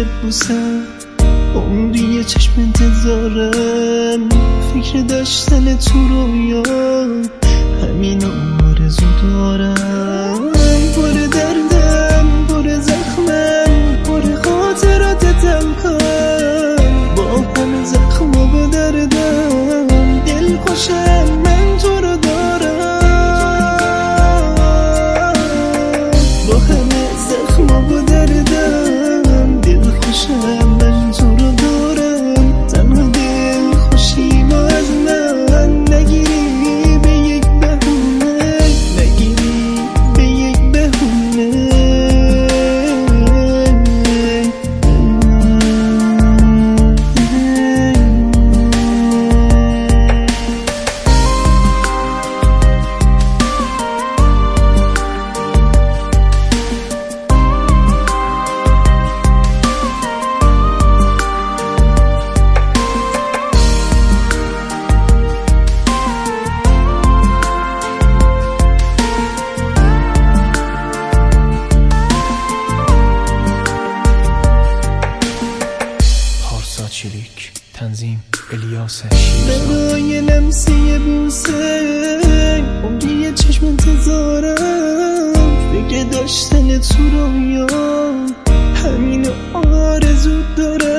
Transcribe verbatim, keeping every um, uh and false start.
بوسم، عمری چشم انتظارم، فکر داشتن تو رویا، همین آرزو دارم. پر دردم، پر زخمم، پر خاطرات تلخم، با همه زخما و دردم دل خوشم من تو رو دارم. با همه زخما و دردم دل خوشم من تو رو دارم. تنها دل خوشی با از من نگیری به یک بهونه، نگیری به یک بهونه. چریک تنظیم الیاس شیرزاد. برای لمسی بوسه عمری چشم انتظارم، فکر داشتن تو رویا، همین آرزو دارم.